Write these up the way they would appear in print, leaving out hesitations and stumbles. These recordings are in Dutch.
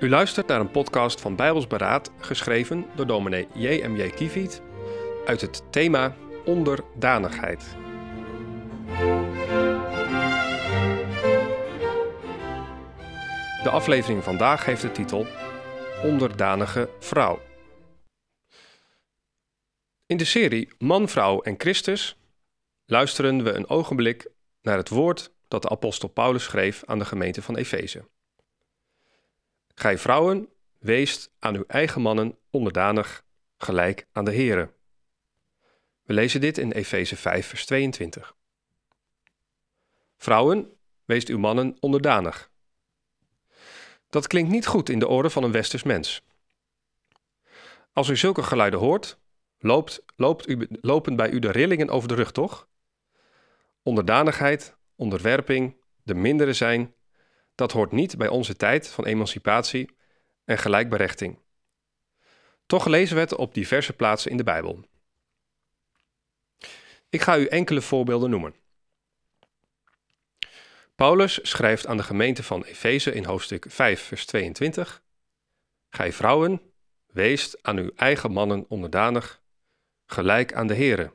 U luistert naar een podcast van Bijbels Beraad, geschreven door dominee J.M.J. Kieviet, uit het thema onderdanigheid. De aflevering vandaag heeft de titel Onderdanige vrouw. In de serie Man, Vrouw en Christus luisteren we een ogenblik naar het woord dat de apostel Paulus schreef aan de gemeente van Efeze. Gij vrouwen, weest aan uw eigen mannen onderdanig, gelijk aan de Here. We lezen dit in Efeze 5 vers 22. Vrouwen, weest uw mannen onderdanig. Dat klinkt niet goed in de oren van een westers mens. Als u zulke geluiden hoort, lopen bij u de rillingen over de rug, toch? Onderdanigheid, onderwerping, de mindere zijn, dat hoort niet bij onze tijd van emancipatie en gelijkberechting. Toch lezen we het op diverse plaatsen in de Bijbel. Ik ga u enkele voorbeelden noemen. Paulus schrijft aan de gemeente van Efeze in hoofdstuk 5 vers 22: Gij vrouwen, weest aan uw eigen mannen onderdanig, gelijk aan de Here.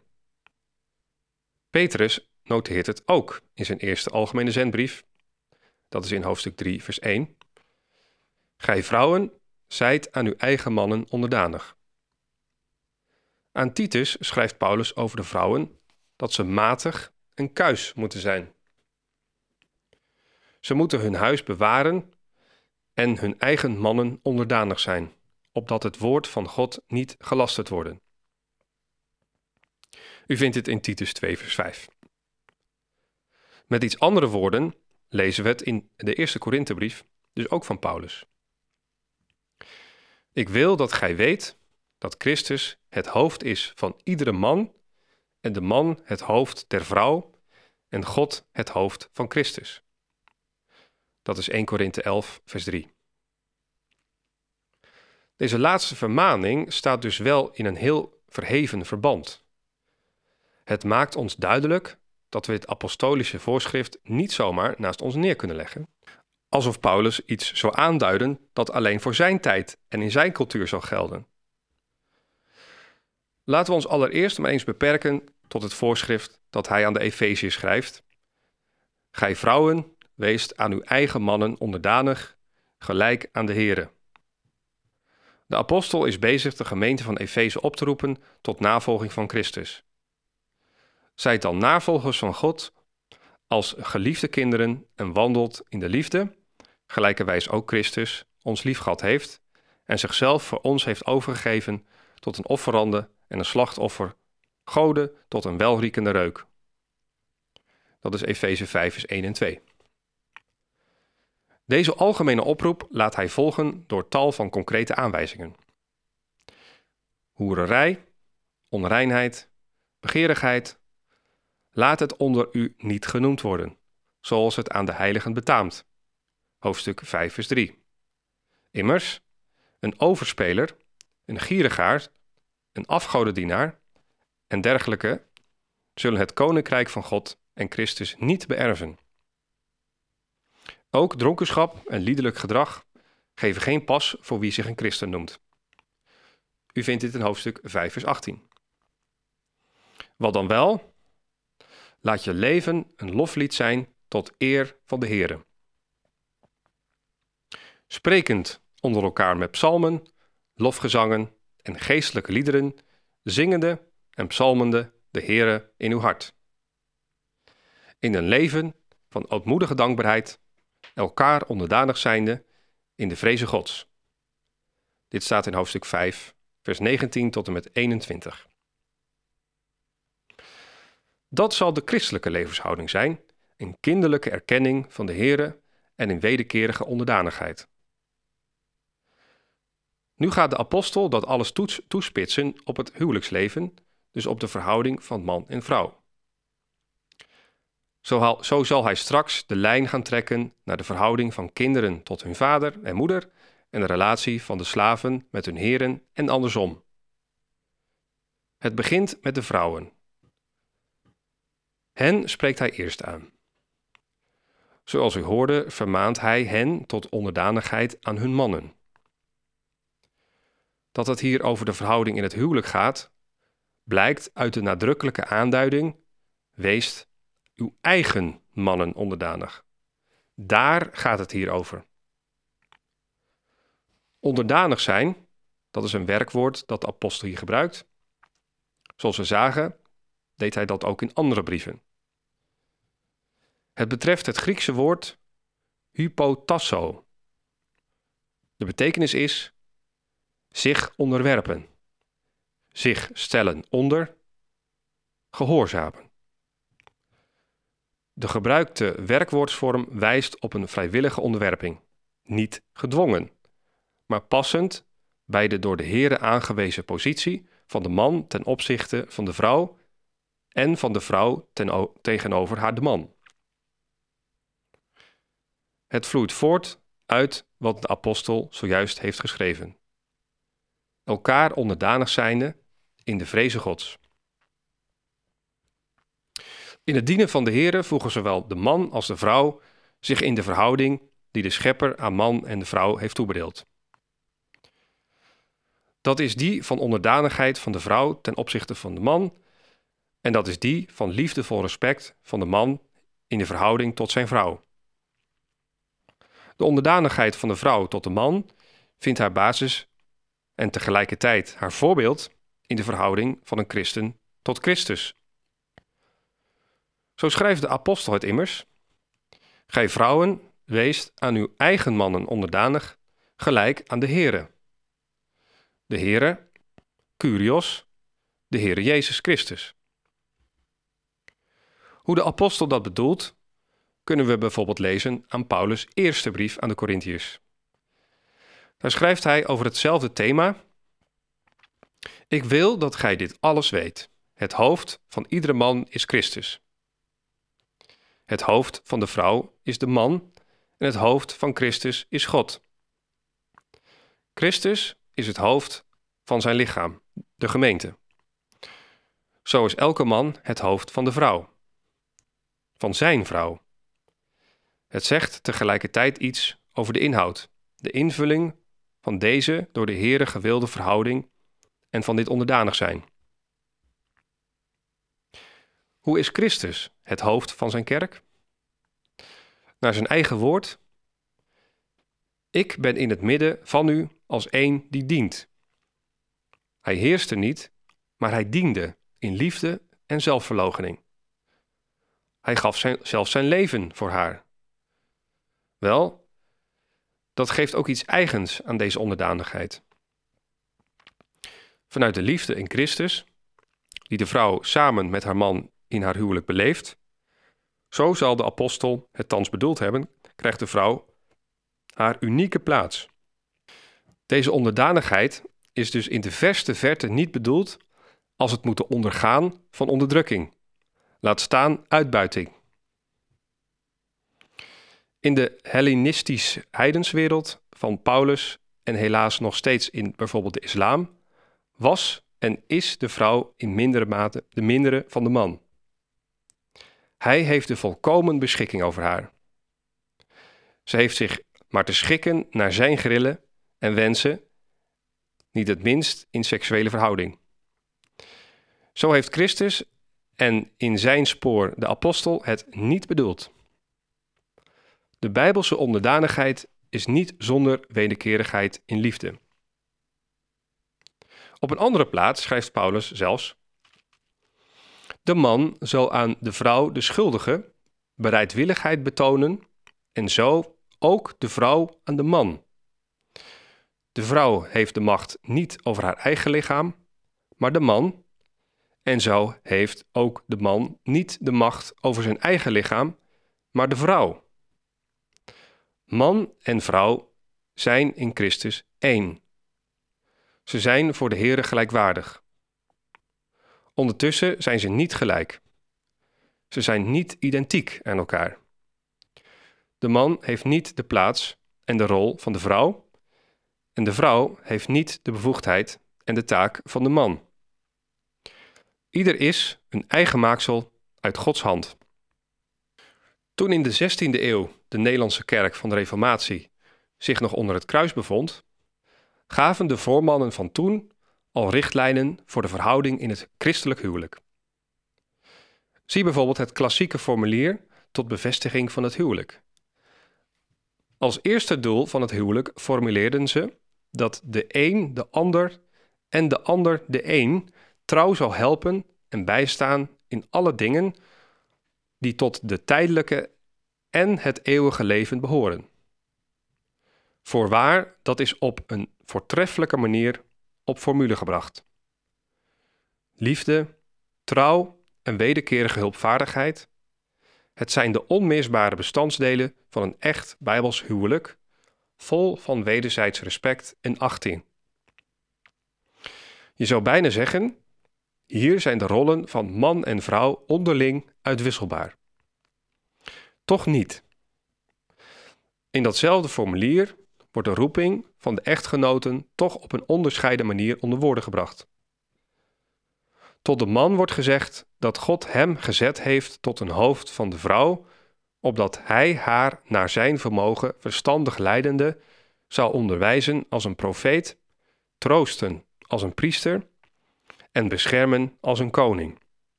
Petrus noteert het ook in zijn eerste algemene zendbrief. Dat is in hoofdstuk 3 vers 1. Gij vrouwen, zijt aan uw eigen mannen onderdanig. Aan Titus schrijft Paulus over de vrouwen dat ze matig en kuis moeten zijn. Ze moeten hun huis bewaren en hun eigen mannen onderdanig zijn, opdat het woord van God niet gelasterd worden. U vindt dit in Titus 2 vers 5. Met iets andere woorden lezen we het in de eerste Korinthebrief, dus ook van Paulus. Ik wil dat gij weet dat Christus het hoofd is van iedere man en de man het hoofd der vrouw en God het hoofd van Christus. Dat is 1 Korinthe 11 vers 3. Deze laatste vermaning staat dus wel in een heel verheven verband. Het maakt ons duidelijk dat we het apostolische voorschrift niet zomaar naast ons neer kunnen leggen, alsof Paulus iets zou aanduiden dat alleen voor zijn tijd en in zijn cultuur zal gelden. Laten we ons allereerst maar eens beperken tot het voorschrift dat hij aan de Efeziërs schrijft: Gij vrouwen, weest aan uw eigen mannen onderdanig, gelijk aan de Here. De apostel is bezig de gemeente van Efeze op te roepen tot navolging van Christus. Zijt dan navolgers van God als geliefde kinderen en wandelt in de liefde, gelijkerwijs ook Christus ons liefgehad heeft en zichzelf voor ons heeft overgegeven tot een offerande en een slachtoffer, Gode tot een welriekende reuk. Dat is Efeze 5 vers 1 en 2. Deze algemene oproep laat hij volgen door tal van concrete aanwijzingen. Hoererij, onreinheid, begeerigheid, laat het onder u niet genoemd worden, zoals het aan de heiligen betaamt. Hoofdstuk 5 vers 3. Immers, een overspeler, een gierigaard, een afgodendienaar en dergelijke zullen het koninkrijk van God en Christus niet beërven. Ook dronkenschap en liederlijk gedrag geven geen pas voor wie zich een christen noemt. U vindt dit in hoofdstuk 5 vers 18. Wat dan wel? Laat je leven een loflied zijn tot eer van de Here. Sprekend onder elkaar met psalmen, lofgezangen en geestelijke liederen, zingende en psalmende de Here in uw hart. In een leven van ootmoedige dankbaarheid, elkaar onderdanig zijnde in de vreze Gods. Dit staat in hoofdstuk 5, vers 19 tot en met 21. Dat zal de christelijke levenshouding zijn, een kinderlijke erkenning van de Here en een wederkerige onderdanigheid. Nu gaat de apostel dat alles toespitsen op het huwelijksleven, dus op de verhouding van man en vrouw. Zo zal hij straks de lijn gaan trekken naar de verhouding van kinderen tot hun vader en moeder en de relatie van de slaven met hun heren en andersom. Het begint met de vrouwen. Hen spreekt hij eerst aan. Zoals u hoorde, vermaant hij hen tot onderdanigheid aan hun mannen. Dat het hier over de verhouding in het huwelijk gaat, blijkt uit de nadrukkelijke aanduiding: wees uw eigen mannen onderdanig. Daar gaat het hier over. Onderdanig zijn, dat is een werkwoord dat de apostel hier gebruikt. Zoals we zagen, deed hij dat ook in andere brieven. Het betreft het Griekse woord hypotasso. De betekenis is zich onderwerpen, zich stellen onder, gehoorzamen. De gebruikte werkwoordsvorm wijst op een vrijwillige onderwerping, niet gedwongen, maar passend bij de door de Here aangewezen positie van de man ten opzichte van de vrouw en van de vrouw tegenover haar de man. Het vloeit voort uit wat de apostel zojuist heeft geschreven. Elkaar onderdanig zijnde in de vreze Gods. In het dienen van de Here voegen zowel de man als de vrouw zich in de verhouding die de Schepper aan man en de vrouw heeft toebedeeld. Dat is die van onderdanigheid van de vrouw ten opzichte van de man, en dat is die van liefdevol respect van de man in de verhouding tot zijn vrouw. De onderdanigheid van de vrouw tot de man vindt haar basis en tegelijkertijd haar voorbeeld in de verhouding van een christen tot Christus. Zo schrijft de apostel het immers: gij vrouwen, weest aan uw eigen mannen onderdanig, gelijk aan de Here. De Here, Kyrios, de Heere Jezus Christus. Hoe de apostel dat bedoelt, kunnen we bijvoorbeeld lezen aan Paulus' eerste brief aan de Korintiërs. Daar schrijft hij over hetzelfde thema: ik wil dat gij dit alles weet. Het hoofd van iedere man is Christus. Het hoofd van de vrouw is de man en het hoofd van Christus is God. Christus is het hoofd van zijn lichaam, de gemeente. Zo is elke man het hoofd van de vrouw, van zijn vrouw. Het zegt tegelijkertijd iets over de inhoud, de invulling van deze door de Here gewilde verhouding en van dit onderdanig zijn. Hoe is Christus het hoofd van zijn kerk? Naar zijn eigen woord: ik ben in het midden van u als één die dient. Hij heerste niet, maar hij diende in liefde en zelfverloochening. Hij gaf zelfs zijn leven voor haar. Wel, dat geeft ook iets eigens aan deze onderdanigheid. Vanuit de liefde in Christus, die de vrouw samen met haar man in haar huwelijk beleeft, zo zal de apostel het thans bedoeld hebben, krijgt de vrouw haar unieke plaats. Deze onderdanigheid is dus in de verste verte niet bedoeld als het moeten ondergaan van onderdrukking, laat staan uitbuiting. In de Hellenistische heidenswereld van Paulus en helaas nog steeds in bijvoorbeeld de islam, was en is de vrouw in mindere mate de mindere van de man. Hij heeft de volkomen beschikking over haar. Ze heeft zich maar te schikken naar zijn grillen en wensen, niet het minst in seksuele verhouding. Zo heeft Christus en in zijn spoor de apostel het niet bedoeld. De Bijbelse onderdanigheid is niet zonder wederkerigheid in liefde. Op een andere plaats schrijft Paulus zelfs: de man zal aan de vrouw de schuldige bereidwilligheid betonen en zo ook de vrouw aan de man. De vrouw heeft de macht niet over haar eigen lichaam, maar de man, en zo heeft ook de man niet de macht over zijn eigen lichaam, maar de vrouw. Man en vrouw zijn in Christus één. Ze zijn voor de Here gelijkwaardig. Ondertussen zijn ze niet gelijk. Ze zijn niet identiek aan elkaar. De man heeft niet de plaats en de rol van de vrouw, en de vrouw heeft niet de bevoegdheid en de taak van de man. Ieder is een eigen maaksel uit Gods hand. Toen in de 16e eeuw de Nederlandse kerk van de Reformatie zich nog onder het kruis bevond, gaven de voormannen van toen al richtlijnen voor de verhouding in het christelijk huwelijk. Zie bijvoorbeeld het klassieke formulier tot bevestiging van het huwelijk. Als eerste doel van het huwelijk formuleerden ze dat de een de ander en de ander de een trouw zal helpen en bijstaan in alle dingen die tot de tijdelijke en het eeuwige leven behoren. Voorwaar, dat is op een voortreffelijke manier op formule gebracht. Liefde, trouw en wederkerige hulpvaardigheid, het zijn de onmisbare bestandsdelen van een echt Bijbels huwelijk, vol van wederzijds respect en achting. Je zou bijna zeggen, hier zijn de rollen van man en vrouw onderling uitwisselbaar. Toch niet. In datzelfde formulier wordt de roeping van de echtgenoten toch op een onderscheiden manier onder woorden gebracht. Tot de man wordt gezegd dat God hem gezet heeft tot een hoofd van de vrouw, opdat hij haar naar zijn vermogen verstandig leidende zou onderwijzen als een profeet, troosten als een priester en beschermen als een koning.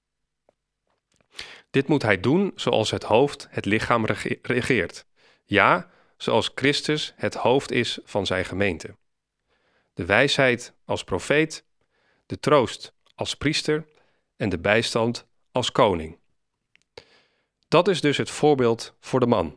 Dit moet hij doen zoals het hoofd het lichaam regeert. Ja, zoals Christus het hoofd is van zijn gemeente. De wijsheid als profeet, de troost als priester en de bijstand als koning. Dat is dus het voorbeeld voor de man.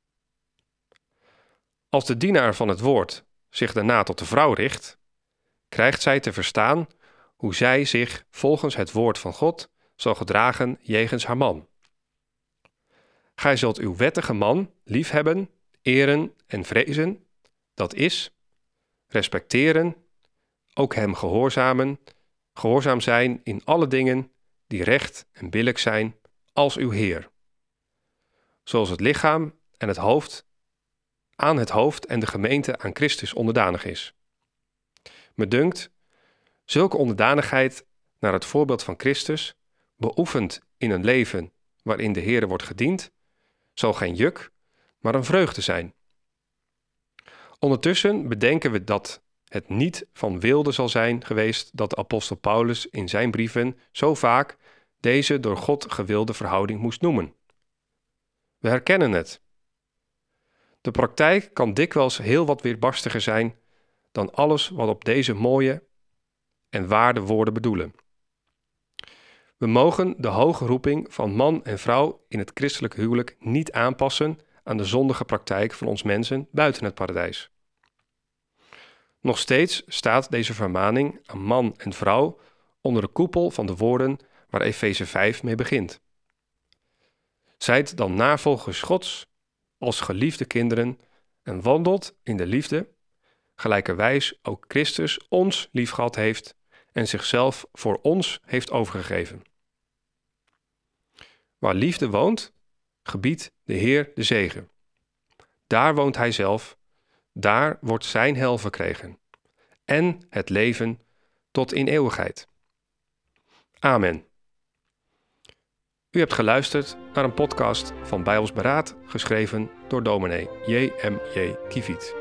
Als de dienaar van het woord zich daarna tot de vrouw richt, krijgt zij te verstaan hoe zij zich volgens het woord van God zal gedragen jegens haar man. Gij zult uw wettige man liefhebben, eren en vrezen, dat is, respecteren, ook hem gehoorzaam zijn in alle dingen die recht en billijk zijn als uw Heer. Zoals het lichaam en het hoofd aan het hoofd en de gemeente aan Christus onderdanig is. Me dunkt, zulke onderdanigheid naar het voorbeeld van Christus, beoefend in een leven waarin de Heere wordt gediend, zal geen juk, maar een vreugde zijn. Ondertussen bedenken we dat het niet van wilde zal zijn geweest dat de apostel Paulus in zijn brieven zo vaak deze door God gewilde verhouding moest noemen. We herkennen het. De praktijk kan dikwijls heel wat weerbarstiger zijn dan alles wat op deze mooie en waarde woorden bedoelen. We mogen de hoge roeping van man en vrouw in het christelijk huwelijk niet aanpassen aan de zondige praktijk van ons mensen buiten het paradijs. Nog steeds staat deze vermaning aan man en vrouw onder de koepel van de woorden waar Efeze 5 mee begint. Zijt dan navolgers Gods als geliefde kinderen en wandelt in de liefde, gelijkerwijs ook Christus ons liefgehad heeft en zichzelf voor ons heeft overgegeven. Waar liefde woont, gebiedt de Heer de zegen. Daar woont hij zelf, daar wordt zijn heil verkregen en het leven tot in eeuwigheid. Amen. U hebt geluisterd naar een podcast van Bijbels Beraad, geschreven door dominee J.M.J. Kieviet.